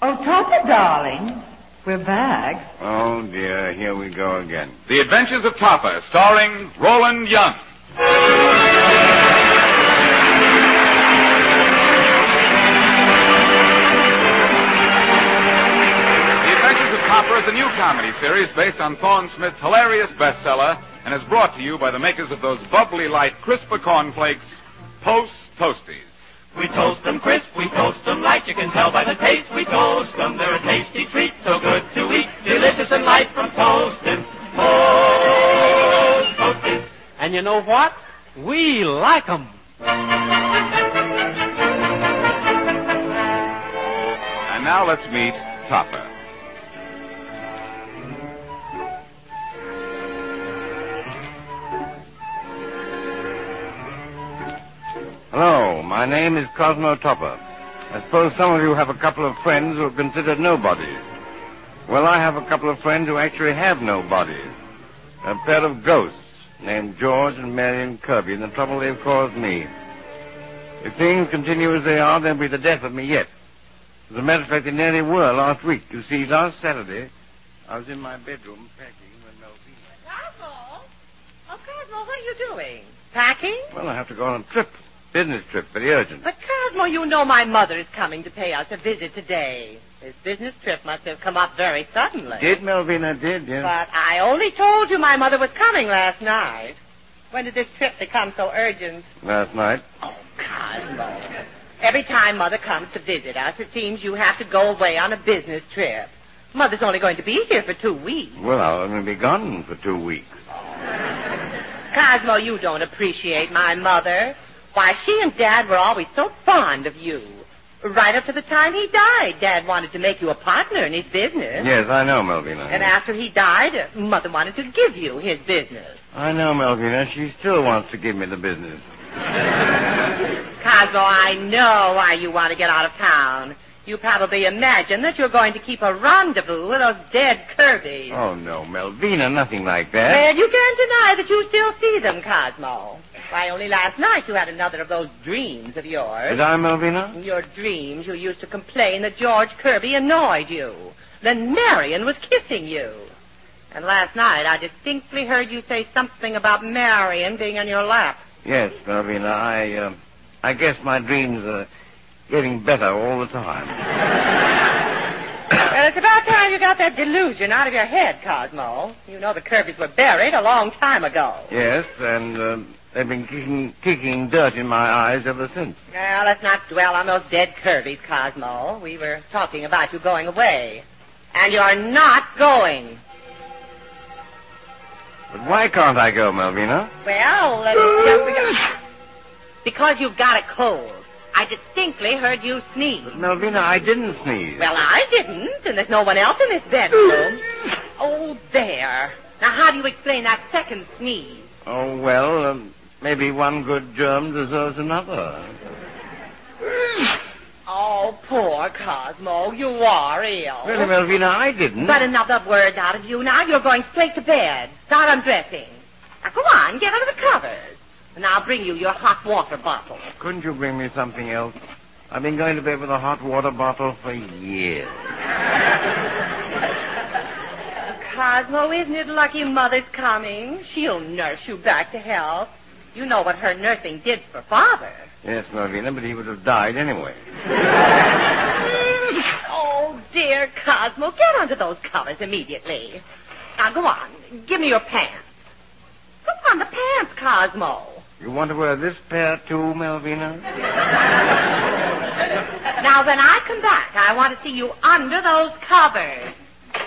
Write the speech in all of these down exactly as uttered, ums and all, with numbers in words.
Oh, Topper, darling. We're back. Oh, dear. Here we go again. The Adventures of Topper, starring Roland Young. The Adventures of Topper is a new comedy series based on Thorne Smith's hilarious bestseller and is brought to you by the makers of those bubbly light, crisper cornflakes, Post Toasties. We toast them crisp, we toast them light, you can tell by the taste. We toast them, they're a tasty treat, so good to eat, delicious and light from Toasted. Post Toasties. And you know what? We like 'em. And now let's meet Topper. Hello, my name is Cosmo Topper. I suppose some of you have a couple of friends who are considered nobodies. Well, I have a couple of friends who actually have no bodies. A pair of ghosts named George and Marion Kirby, and the trouble they've caused me. If things continue as they are, they'll be the death of me yet. As a matter of fact, they nearly were last week. You see, last Saturday, I was in my bedroom packing when Melvina... Cosmo? Oh, Cosmo, what are you doing? Packing? Well, I have to go on a trip. Business trip, very urgent. But, Cosmo, you know my mother is coming to pay us a visit today. This business trip must have come up very suddenly. Did, Melvina, did, yes. But I only told you my mother was coming last night. When did this trip become so urgent? Last night. Oh, Cosmo. Every time Mother comes to visit us, it seems you have to go away on a business trip. Mother's only going to be here for two weeks. Well, I'll only be gone for two weeks. Cosmo, you don't appreciate my mother. Why, she and Dad were always so fond of you. Right up to the time he died, Dad wanted to make you a partner in his business. Yes, I know, Melvina. And after he died, uh, Mother wanted to give you his business. I know, Melvina. She still wants to give me the business. Cosmo, I know why you want to get out of town. You probably imagine that you're going to keep a rendezvous with those dead Kirbys. Oh, no, Melvina, nothing like that. Well, you can't deny that you still see them, Cosmo. Why, only last night you had another of those dreams of yours. Did I, Melvina? In your dreams, you used to complain that George Kirby annoyed you. Then Marion was kissing you. And last night I distinctly heard you say something about Marion being on your lap. Yes, Melvina, I, uh, I guess my dreams are getting better all the time. Well, it's about time you got that delusion out of your head, Cosmo. You know the Kirbys were buried a long time ago. Yes, and uh, they've been kicking, kicking dirt in my eyes ever since. Well, let's not dwell on those dead Kirbys, Cosmo. We were talking about you going away. And you're not going. But why can't I go, Melvina? Well, uh, because you've got a cold. I distinctly heard you sneeze. But, Melvina, I didn't sneeze. Well, I didn't, and there's no one else in this bedroom. Oh, there. Now, how do you explain that second sneeze? Oh, well, um, maybe one good germ deserves another. Oh, poor Cosmo, you are ill. Really, Melvina, I didn't. But another word out of you. Now you're going straight to bed. Start undressing. Now, go on, get under the covers. And I'll bring you your hot water bottle. Couldn't you bring me something else? I've been going to bed with a hot water bottle for years. Cosmo, isn't it lucky Mother's coming? She'll nurse you back to health. You know what her nursing did for Father. Yes, Melvina, but he would have died anyway. Oh, dear Cosmo, get under those covers immediately. Now, go on. Give me your pants. Put on the pants, Cosmo. You want to wear this pair, too, Melvina? Now, when I come back, I want to see you under those covers.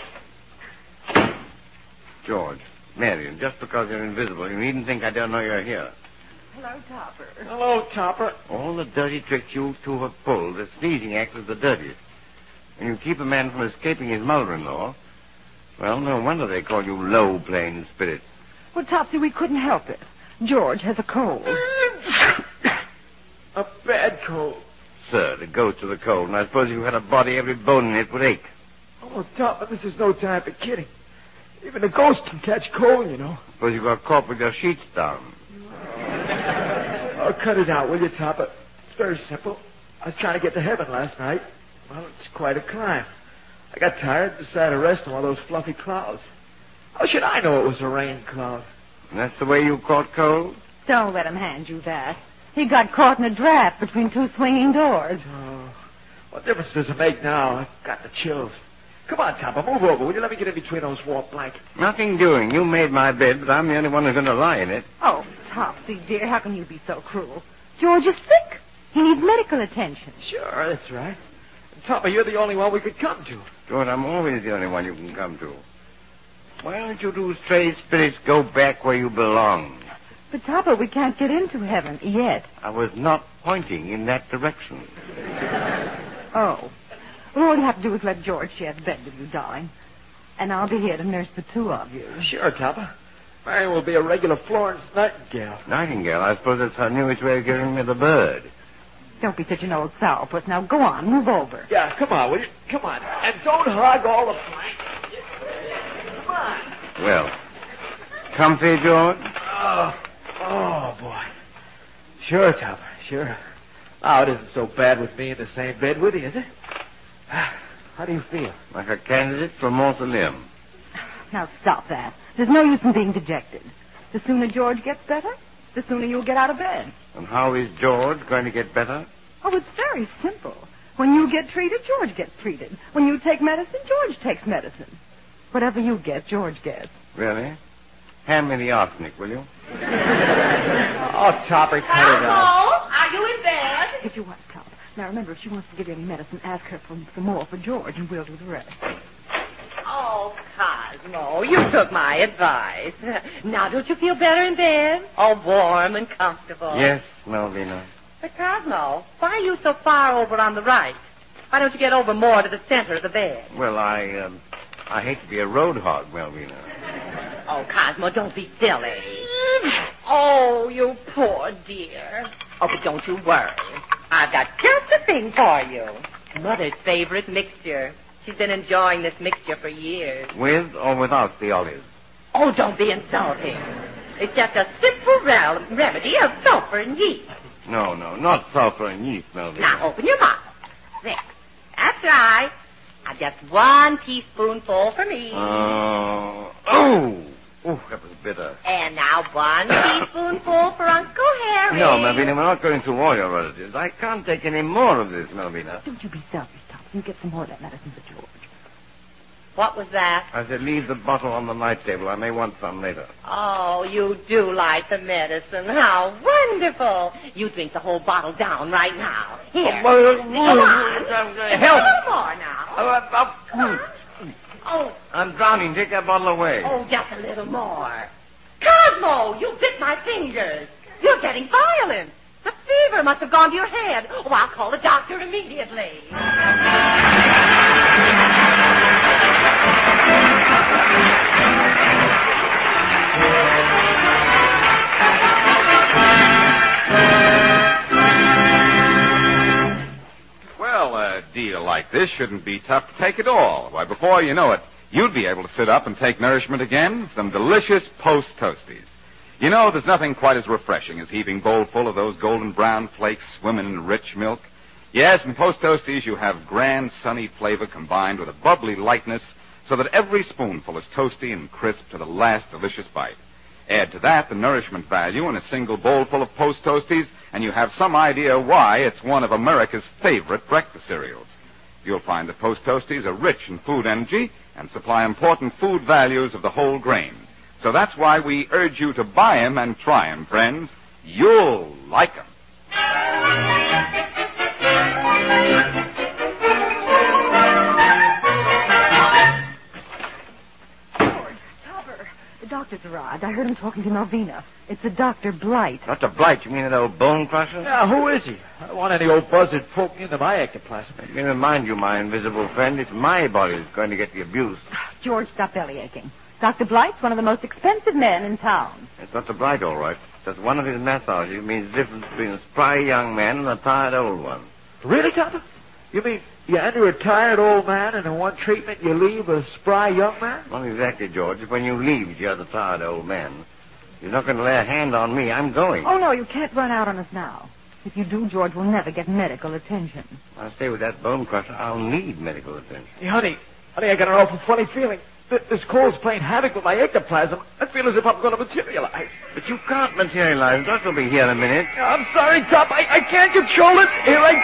George, Marion, just because you're invisible, you needn't think I don't know you're here. Hello, Topper. Hello, Topper. All the dirty tricks you two have pulled, the sneezing act is the dirtiest. When you keep a man from escaping his mother-in-law, well, no wonder they call you low-plane spirit. Well, Topsy, we couldn't help it. George has a cold. A bad cold. Sir, the ghost of the cold, and I suppose if you had a body, every bone in it would ache. Oh, Topper, this is no time for kidding. Even a ghost can catch cold, you know. Suppose you got caught with your sheets down. Oh, cut it out, will you, Topper? It's very simple. I was trying to get to heaven last night. Well, it's quite a climb. I got tired and decided to rest on one of those fluffy clouds. How should I know it was a rain cloud? And that's the way you caught cold? Don't let him hand you that. He got caught in a draft between two swinging doors. Oh, what difference does it make now? I've got the chills. Come on, Topper, move over. Will you let me get in between those warm blankets? Nothing doing. You made my bed, but I'm the only one who's going to lie in it. Oh, Topsy, dear, how can you be so cruel? George is sick. He needs medical attention. Sure, that's right. And Topper, you're the only one we could come to. George, I'm always the only one you can come to. Why don't you two stray spirits go back where you belong? But, Topper, we can't get into heaven yet. I was not pointing in that direction. Oh. Well, all you have to do is let George share the bed with you, darling. And I'll be here to nurse the two of you. Sure, Topper. Marion will be a regular Florence Nightingale. Nightingale? I suppose that's her newest way of giving me the bird. Don't be such an old sourpuss. Now, go on, move over. Yeah, come on, will you? Come on. And don't hog all the blankets. Come on. Well, comfy, George? Oh, oh, boy. Sure, Topper, sure. Now, it isn't so bad with me in the same bed with you, is it? How do you feel? Like a candidate for mausoleum. Now, stop that. There's no use in being dejected. The sooner George gets better, the sooner you'll get out of bed. And how is George going to get better? Oh, it's very simple. When you get treated, George gets treated. When you take medicine, George takes medicine. Whatever you get, George gets. Really? Hand me the arsenic, will you? Oh, Topper, cut it out. Cosmo, are you in bed? If you want, Top. Now, remember, if she wants to give you any medicine, ask her for some more for George, and we'll do the rest. Oh, Cosmo, you took my advice. Now, don't you feel better in bed? All warm and comfortable. Yes, Malvina. But, Cosmo, why are you so far over on the right? Why don't you get over more to the center of the bed? Well, I, um, I hate to be a road hog, Malvina. Oh, Cosmo, don't be silly. Oh, you poor dear. Oh, but don't you worry. I've got just the thing for you. Mother's favorite mixture. She's been enjoying this mixture for years. With or without the olives? Oh, don't be insulting. It's just a simple rel- remedy of sulfur and yeast. No, no, not sulfur and yeast, Malvina. Now, open your mouth. There. That's right. Now, just one teaspoonful for me. Uh, oh! Oh, that was bitter. And now one teaspoonful for Uncle Harry. No, Malvina, we're not going through all your relatives. I can't take any more of this, Malvina. Don't you be selfish, Top. You get some more of that medicine for George. What was that? I said leave the bottle on the night table. I may want some later. Oh, you do like the medicine. How wonderful. You drink the whole bottle down right now. Here. Oh, Come on. help. A little more now. Oh, oh, Come on. Oh, I'm drowning. Take that bottle away. oh, just a little more. Cosmo, you bit my fingers. You're getting violent. The fever must have gone to your head. Oh, I'll call the doctor immediately. Well, a deal like this shouldn't be tough to take at all. Why, before you know it, you'd be able to sit up and take nourishment again. Some delicious Post Toasties. You know, there's nothing quite as refreshing as heaving bowl full of those golden brown flakes swimming in rich milk. Yes, in Post Toasties you have grand, sunny flavor combined with a bubbly lightness so that every spoonful is toasty and crisp to the last delicious bite. Add to that the nourishment value in a single bowl full of Post Toasties, and you have some idea why it's one of America's favorite breakfast cereals. You'll find that Post Toasties are rich in food energy and supply important food values of the whole grain. So that's why we urge you to buy 'em and try 'em, friends. You'll like 'em. The doctor's arrived. I heard him talking to Malvina. It's a Doctor Blight. Doctor Blight, you mean that old bone crusher? Yeah, who is he? I don't want any old buzzard poking into my ectoplasm. Let me remind you, my invisible friend, it's my body that's going to get the abuse. George, stop belly aching. Doctor Blight's one of the most expensive men in town. It's Doctor Blight, all right. Just one of his massages means the difference between a spry young man and a tired old one. Really, Topper? You mean you enter a tired old man and in one treatment you leave a spry young man? Not exactly, George. When you leave, you're the tired old man. You're not going to lay a hand on me. I'm going. Oh, no, you can't run out on us now. If you do, George will never get medical attention. I'll stay with that bone crusher. I'll need medical attention. Hey, honey, honey, I got an awful funny feeling. Th- This cold's playing havoc with my ectoplasm. I feel as if I'm going to materialize. But you can't materialize. Doctor will be here in a minute. I'm sorry, Top. I, I can't control it. Here I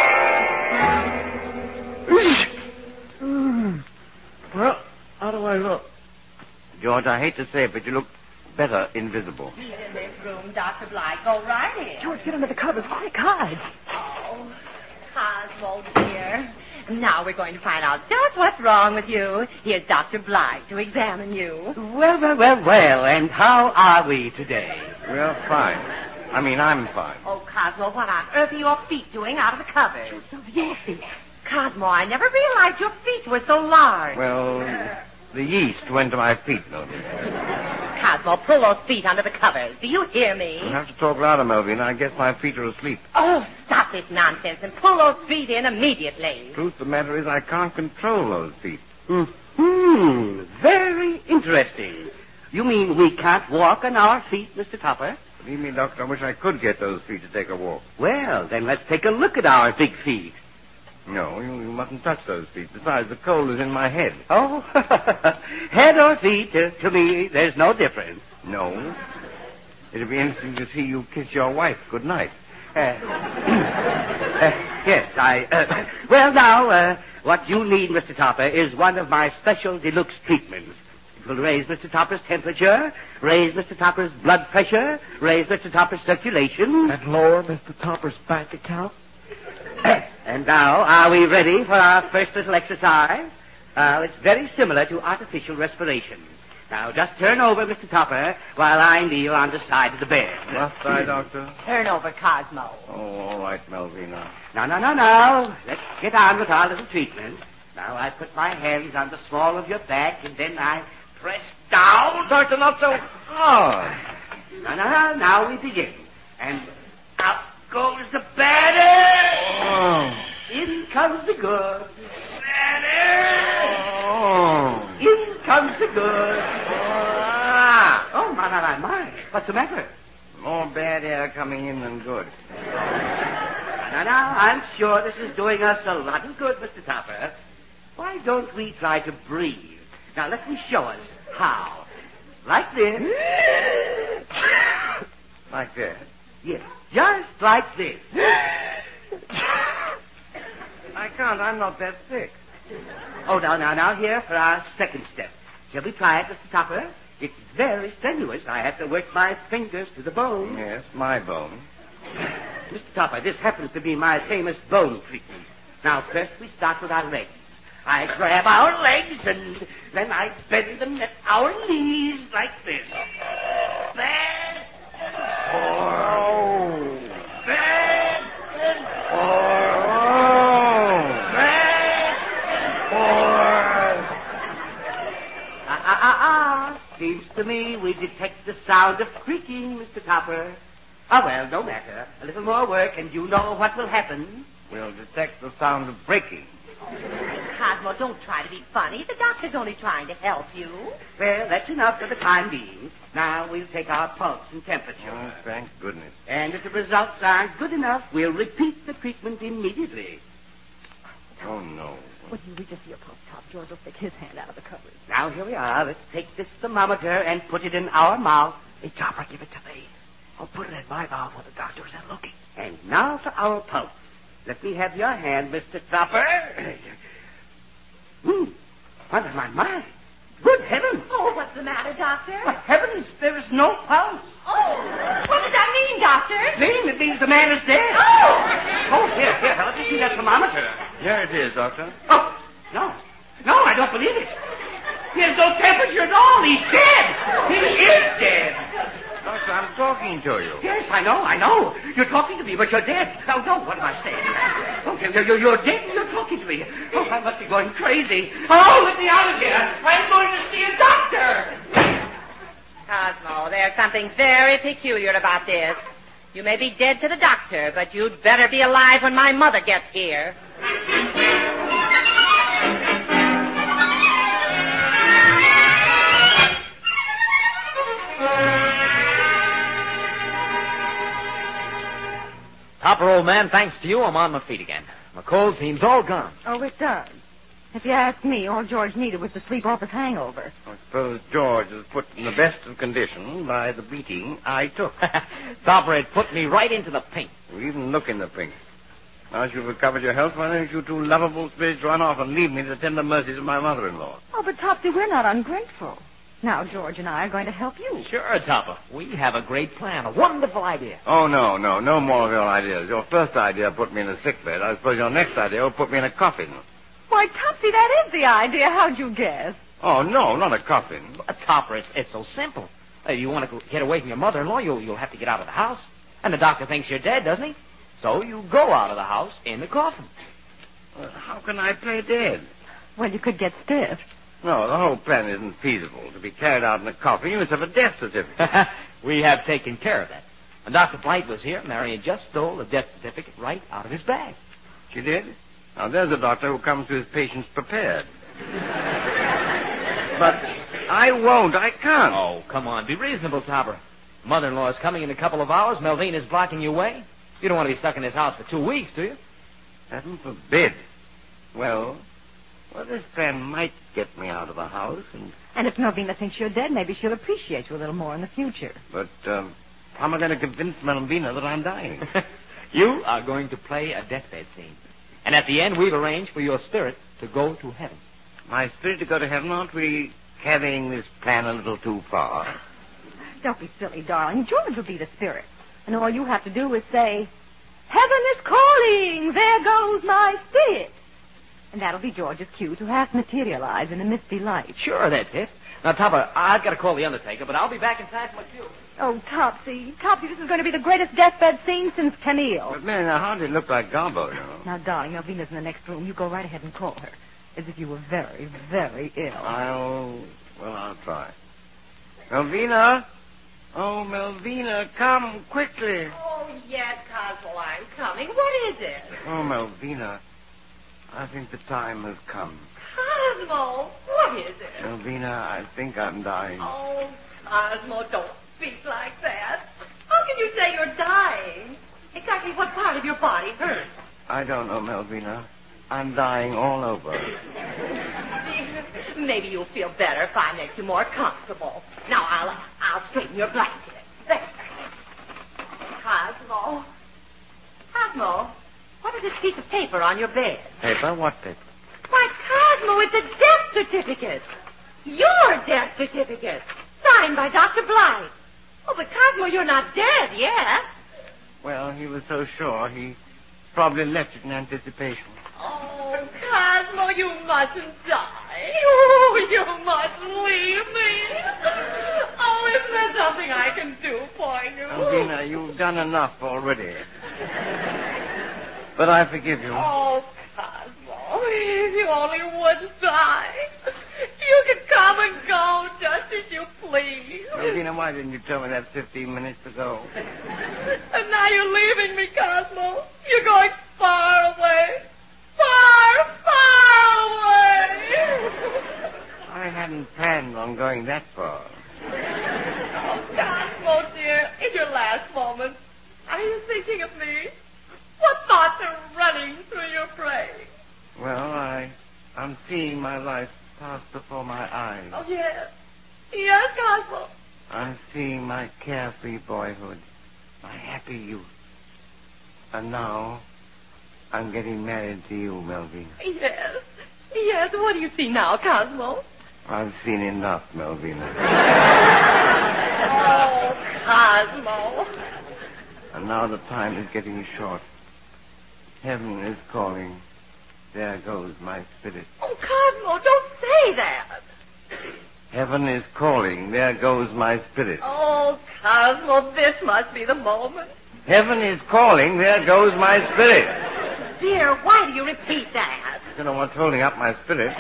go. Well, how do I look? George, I hate to say it, but you look better invisible. He's in this room, Doctor Blythe. Go right in. George, get under the covers. Quick, hide. Oh, Cosmo, dear. Now we're going to find out just what's wrong with you. Here's Doctor Blythe to examine you. Well, well, well, well, and how are we today? Well, fine. I mean, I'm fine. Oh, Cosmo, what on earth are your feet doing out of the cupboard? Those your feet. Cosmo, I never realized your feet were so large. Well, the yeast went to my feet, Melvin. Cosmo, pull those feet under the covers. Do you hear me? You'll have to talk louder, Melvin. I guess my feet are asleep. Oh, stop this nonsense and pull those feet in immediately. Truth of the matter is I can't control those feet. Hmm, very interesting. You mean we can't walk on our feet, Mister Topper? Believe me, Doctor, I wish I could get those feet to take a walk. Well, then let's take a look at our big feet. No, you, you mustn't touch those feet. Besides, the cold is in my head. Oh, head or feet, uh, to me, there's no difference. No. It'll be interesting to see you kiss your wife good night. Uh, uh, yes, I... Uh, well, now, uh, what you need, Mister Topper, is one of my special deluxe treatments. It will raise Mister Topper's temperature, raise Mister Topper's blood pressure, raise Mister Topper's circulation. And lower Mister Topper's bank account. And now, are we ready for our first little exercise? Uh, it's very similar to artificial respiration. Now, just turn over, Mister Topper, while I kneel on the side of the bed. Left side, Doctor. Turn over, Cosmo. Oh, all right, Melvina. Now, now, now, now. Let's get on with our little treatment. Now, I put my hands on the small of your back, and then I press down. Doctor, not so hard. Now, now, now, now we begin. And out goes the batter. Oh. In comes the good. Batter. Oh. In comes the good. Ah. Oh, my, my, my, my. What's the matter? More bad air coming in than good. Now, now, I'm sure this is doing us a lot of good, Mister Topper. Why don't we try to breathe? Now, let me show us how. Like this. Like that. Yes, just like this. I can't. I'm not that thick. Oh, now, now, now, here for our second step. Shall we try it, Mister Topper? It's very strenuous. I have to work my fingers to the bone. Yes, my bone. Mister Topper, this happens to be my famous bone treatment. Now, first we start with our legs. I grab our legs and then I bend them at our knees like this. Bend. Oh. Bend. Oh. Bend. Ah, ah, ah, ah. Seems to me we detect the sound of creaking, Mister Topper. Ah, well, no matter. A little more work and you know what will happen. We'll detect the sound of breaking. Cosmo, don't try to be funny. The doctor's only trying to help you. Well, that's enough for the time being. Now we'll take our pulse and temperature. Oh, thank goodness. And if the results aren't good enough, we'll repeat the treatment immediately. Oh, no. When he reaches your pulse top, George will stick his hand out of the covers. Now here we are. Let's take this thermometer and put it in our mouth. Hey, Topper, give it to me. I'll put it in my mouth when the doctor isn't looking. And now for our pulse. Let me have your hand, Mister Topper. Hmm. My, my, my. Good heavens. Oh, what's the matter, Doctor? What heavens, there is no pulse. Oh, what does that mean, Doctor? Mean it means the man is dead. Oh! Oh, here, here, let me see that thermometer. Here it is, Doctor. Oh, no. No, I don't believe it. He has no temperature at all. He's dead. He is dead. Doctor, I'm talking to you. Yes, I know, I know. You're talking to me, but you're dead. Now, no, what am I saying? Okay, you're, you're dead and you're talking to me. Oh, I must be going crazy. Oh, let me out of here. I'm going to see a doctor. Cosmo, there's something very peculiar about this. You may be dead to the doctor, but you'd better be alive when my mother gets here. Topper, old man, thanks to you, I'm on my feet again. My cold seems all gone. Oh, it does. If you ask me, all George needed was to sleep off his hangover. I suppose George was put in the best of condition by the beating I took. Topper, it put me right into the pink. You even look in the pink. Now you've recovered your health, why don't you two lovable spirits run off and leave me to the tender mercies of my mother-in-law? Oh, but Topsy, we're not ungrateful. Now George and I are going to help you. Sure, Topper. We have a great plan, a wonderful idea. Oh, no, no, no more of your ideas. Your first idea put me in a sick bed. I suppose your next idea will put me in a coffin. Why, Topsy, that is the idea. How'd you guess? Oh, no, not a coffin. Uh, Topper, it's, it's so simple. Uh, you want to get away from your mother-in-law, you'll, you'll have to get out of the house. And the doctor thinks you're dead, doesn't he? So you go out of the house in the coffin. Well, how can I play dead? Well, you could get stiff. No, the whole plan isn't feasible. To be carried out in a coffin, you must have a death certificate. We have taken care of that. When Doctor Blight was here, Marion just stole the death certificate right out of his bag. She did? Now, there's a doctor who comes to his patients prepared. But I won't. I can't. Oh, come on. Be reasonable, Topper. Mother-in-law is coming in a couple of hours. Melvina's blocking your way. You don't want to be stuck in this house for two weeks, do you? Heaven forbid. Well, well, this plan might get me out of the house, and... And if Melvina thinks you're dead, maybe she'll appreciate you a little more in the future. But, um, how am I going to convince Melvina that I'm dying? You are going to play a deathbed scene. And at the end, we've arranged for your spirit to go to heaven. My spirit to go to heaven? Aren't we carrying this plan a little too far? Don't be silly, darling. George will be the spirit. And all you have to do is say, "Heaven is calling. There goes my spirit." And that'll be George's cue to half materialize in a misty light. Sure, that's it. Now, Topper, I've got to call the undertaker, but I'll be back in time for my cue. Oh, Topsy. Topsy, this is going to be the greatest deathbed scene since Camille. But, man, I hardly look like Garbo, you know. Now, darling, Melvina's in the next room. You go right ahead and call her. As if you were very, very ill. I'll... Well, I'll try. Melvina? Oh, Melvina, come quickly. Oh, yes, Cosmo, I'm coming. What is it? Oh, Melvina, I think the time has come. Cosmo, what is it? Melvina, I think I'm dying. Oh, Cosmo, don't speak like that. How can you say you're dying? Exactly what part of your body hurts? I don't know, Melvina. I'm dying all over. Maybe you'll feel better if I make you more comfortable. Now, I'll, I'll straighten your blanket. There. Cosmo. Cosmo, what is this piece of paper on your bed? Paper? What paper? Why, Cosmo, it's a death certificate. Your death certificate. Signed by Doctor Blythe. Oh, but Cosmo, you're not dead yet. Well, he was so sure he probably left it in anticipation. Oh, Cosmo, you mustn't die. Oh, you mustn't leave me. Oh, isn't there something I can do for you? Melvina, you've done enough already. But I forgive you. Oh, Cosmo, if you only wouldn't die. You could come and go just as you please. Melvina, why didn't you tell me that fifteen minutes ago? And now you're leaving me, Cosmo. You're going far away. Far, far away. I hadn't planned on going that far. Oh, Cosmo, dear, in your last moments, are you thinking of me? What thoughts are running through your brain? Well, I, I'm seeing my life pass before my eyes. Oh, yes. Yes, Cosmo. I'm seeing my carefree boyhood, my happy youth. And now, I'm getting married to you, Melvina. Yes. Yes, what do you see now, Cosmo? I've seen enough, Melvina. Oh, Cosmo. And now the time is getting short. Heaven is calling. There goes my spirit. Oh, Cosmo, don't say that. Heaven is calling. There goes my spirit. Oh, Cosmo, this must be the moment. Heaven is calling. There goes my spirit. Dear, why do you repeat that? I don't know what's holding up my spirit.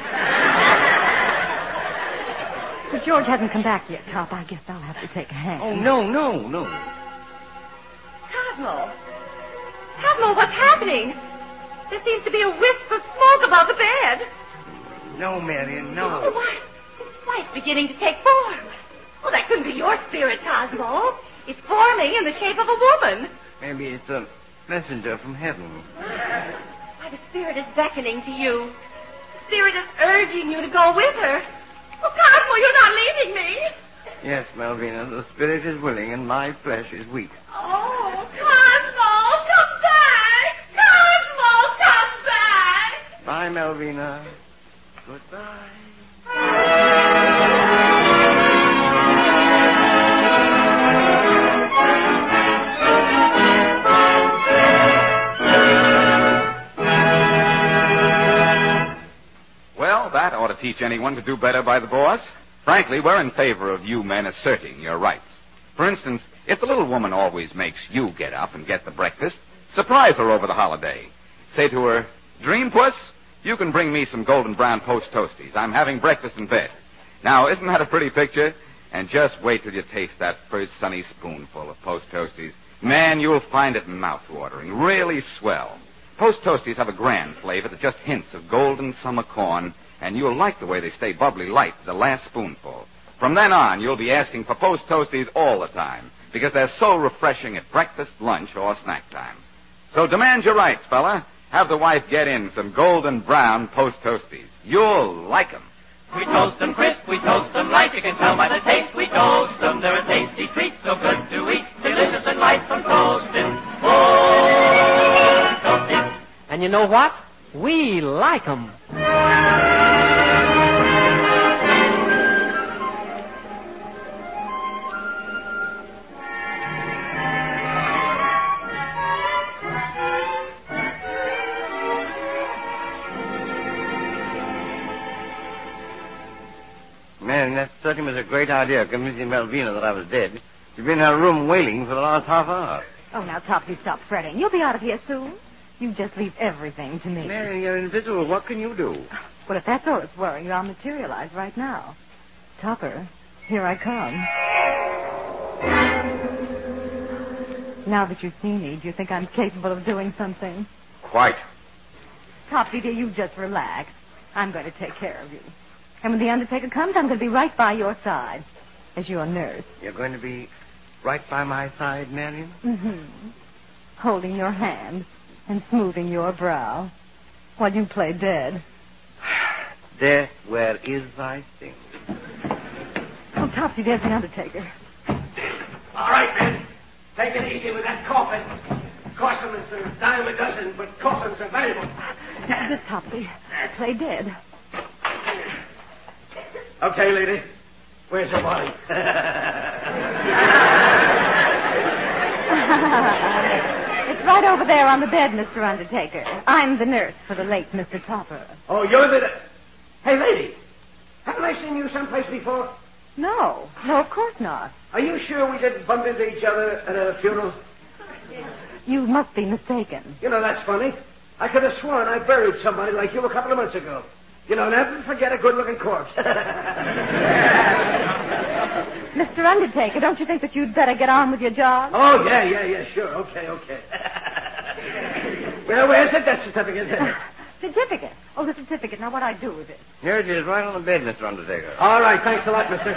But George hasn't come back yet, Top. I guess I'll have to take a hand. Oh, no, no, no. Cosmo. Cosmo, what's happening? There seems to be a wisp of smoke above the bed. No, Marion, no. Oh, why? Why, it's beginning to take form. Oh, that couldn't be your spirit, Cosmo. It's forming in the shape of a woman. Maybe it's a messenger from heaven. Why, the spirit is beckoning to you. The spirit is urging you to go with her. Oh, Cosmo, you're not leaving me. Yes, Malvina, the spirit is willing and my flesh is weak. Oh, Cosmo, come back! Cosmo, come back! Bye, Malvina. Goodbye. Well, that ought to teach anyone to do better by the boss. Frankly, we're in favor of you men asserting your rights. For instance, if the little woman always makes you get up and get the breakfast, surprise her over the holiday. Say to her, Dream Puss, you can bring me some golden brown post toasties. I'm having breakfast in bed. Now, isn't that a pretty picture? And just wait till you taste that first sunny spoonful of post toasties. Man, you'll find it mouth-watering, really swell. Post toasties have a grand flavor that just hints of golden summer corn, and you'll like the way they stay bubbly light to the last spoonful. From then on, you'll be asking for Post Toasties all the time, because they're so refreshing at breakfast, lunch, or snack time. So demand your rights, fella. Have the wife get in some golden brown Post Toasties. You'll like 'em. We toast them crisp, we toast them light. You can tell by the taste we toast them. They're a tasty treat, so good to eat. Delicious and light from toasting. Oh, toasties. And you know what? We like 'em. Man, that certainly was a great idea, convincing Malvina that I was dead. She's been in her room wailing for the last half hour. Oh, now, Topsy, stop fretting. You'll be out of here soon. You just leave everything to me. Marion, you're invisible. What can you do? Well, if that's all that's worrying you, I'll materialize right now. Topper, here I come. Now that you see me, do you think I'm capable of doing something? Quite. Topsy, dear, you just relax. I'm going to take care of you. And when the undertaker comes, I'm going to be right by your side as your nurse. You're going to be right by my side, Marion? Mm-hmm. Holding your hand and smoothing your brow while you play dead. Death, where is thy sting? Oh, Topsy, there's the undertaker. All right, men. Take it easy with that coffin. Costum's a dime a dozen, but coffins are valuable. Now, this Topsy, play dead. Okay, lady. Where's the body? It's right over there on the bed, Mister Undertaker. I'm the nurse for the late Mister Topper. Oh, you're the... Hey, lady. Haven't I seen you someplace before? No. No, of course not. Are you sure we didn't bump into each other at a funeral? You must be mistaken. You know, that's funny. I could have sworn I buried somebody like you a couple of months ago. You know, never forget a good-looking corpse. Mister Undertaker, don't you think that you'd better get on with your job? Oh, yeah, yeah, yeah, sure. Okay, okay. Well, where's the death certificate? Certificate? Oh, the certificate. Now, what I do with it? Here it is, right on the bed, Mister Undertaker. All right, thanks a lot, mister.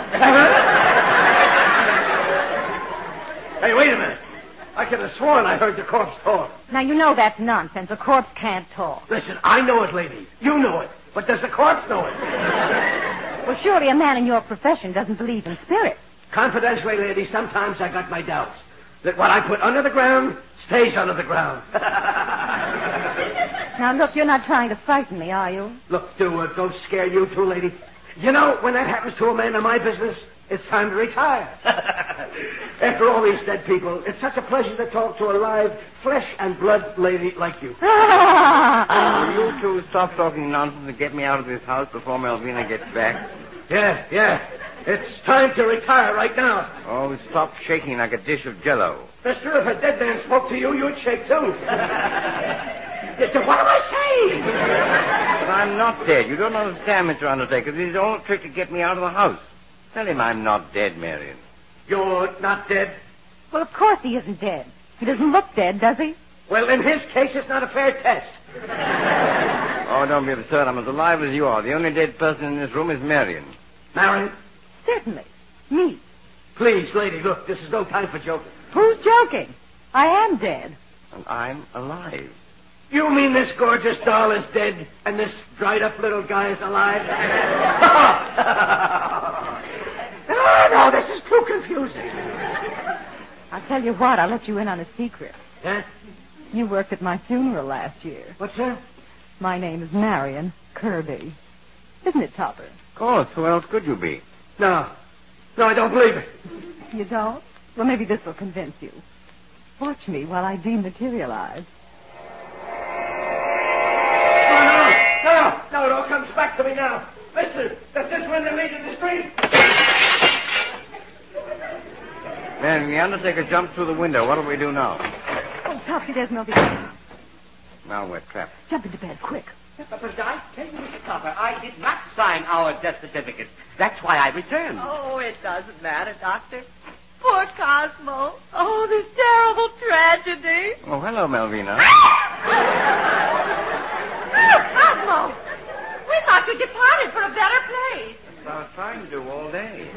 Hey, wait a minute. I could have sworn I heard the corpse talk. Now, you know that's nonsense. A corpse can't talk. Listen, I know it, lady. You know it. But does the corpse know it? Well, surely a man in your profession doesn't believe in spirits. Confidentially, lady, sometimes I got my doubts. That what I put under the ground stays under the ground. Now, look, you're not trying to frighten me, are you? Look, do it. Don't scare you too, lady. You know, when that happens to a man in my business, it's time to retire. After all these dead people, it's such a pleasure to talk to a live, flesh and blood lady like you. Will you two stop talking nonsense and get me out of this house before Malvina gets back? Yeah, yeah. It's time to retire right now. Oh, stop shaking like a dish of jello. Mister, if a dead man spoke to you, you'd shake too. What am I saying? But I'm not dead. You don't understand, Mister Undertaker. This is all a trick to get me out of the house. Tell him I'm not dead, Marion. You're not dead? Well, of course he isn't dead. He doesn't look dead, does he? Well, in his case, it's not a fair test. Oh, don't be absurd. I'm as alive as you are. The only dead person in this room is Marion. Marion? Certainly. Me. Please, lady, look, this is no time for joking. Who's joking? I am dead. And I'm alive. You mean this gorgeous doll is dead and this dried-up little guy is alive? Oh, no, this is too confusing. I'll tell you what, I'll let you in on a secret. Huh? You worked at my funeral last year. What's that? My name is Marion Kirby. Isn't it, Topper? Of course, who else could you be? No. No, I don't believe it. You don't? Well, maybe this will convince you. Watch me while I dematerialize. No, no, no, it all comes back to me now. Listen, does this window lead to the street? Then the Undertaker jumped through the window. What'll we do now? Oh, Topsy, there's no big... Now we're trapped. Jump into bed, quick. But I tell you, Mister Topper, I did not sign our death certificate. That's why I returned. Oh, it doesn't matter, Doctor. Poor Cosmo. Oh, this terrible tragedy. Oh, hello, Melvina. Oh, Cosmo. We thought you departed for a better place. That's what I was trying to do all day.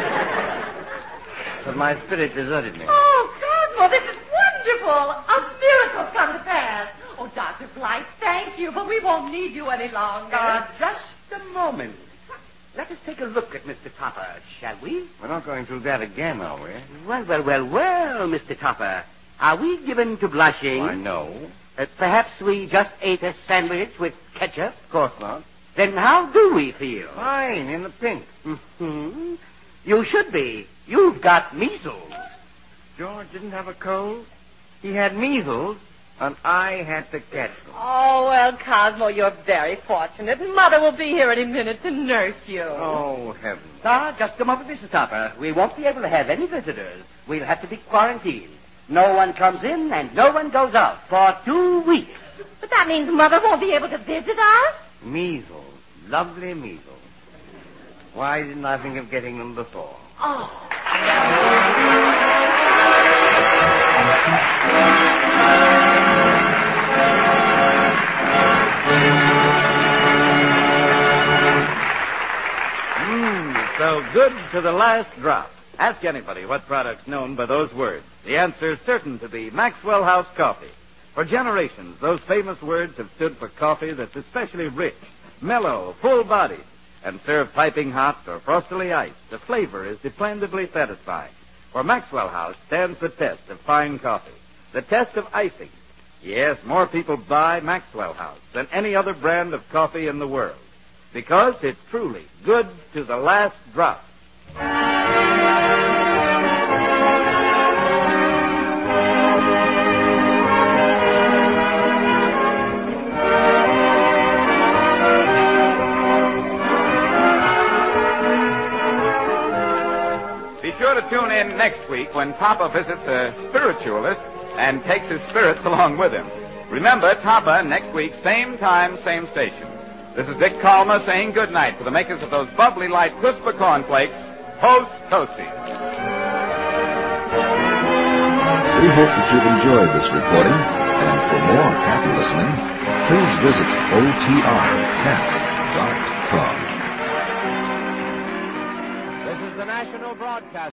But my spirit deserted me. Oh, Cosmo, this is wonderful. A miracle come to pass. Oh, Doctor Blythe, thank you, but we won't need you any longer. Uh, just a moment. Let us take a look at Mister Topper, shall we? We're not going through that again, are we? Well, well, well, well, Mister Topper. Are we given to blushing? I know. Uh, perhaps we just ate a sandwich with ketchup? Of course not. Then how do we feel? Fine, in the pink. Mm-hmm. You should be. You've got measles. George didn't have a cold. He had measles, and I had to catch them. Oh, well, Cosmo, you're very fortunate. Mother will be here any minute to nurse you. Oh, heavens. Ah, just a moment, Mister Topper. We won't be able to have any visitors. We'll have to be quarantined. No one comes in and no one goes out for two weeks. But that means Mother won't be able to visit us? Measles. Lovely measles. Why didn't I think of getting them before? Oh. Mmm, so good to the last drop. Ask anybody what product's known by those words. The answer's certain to be Maxwell House Coffee. For generations, those famous words have stood for coffee that's especially rich, mellow, full-bodied, and served piping hot or frostily iced. The flavor is dependably satisfying. For Maxwell House stands the test of fine coffee, the test of icing. Yes, more people buy Maxwell House than any other brand of coffee in the world, because it's truly good to the last drop. Be sure to tune in next week when Papa visits a spiritualist and takes his spirits along with him. Remember, Papa next week, same time, same station. This is Dick Calmer saying good night for the makers of those bubbly light crisper cornflakes, Post Toasties. We hope that you've enjoyed this recording, and for more happy listening, please visit O T I cat dot com. This is the National Broadcast.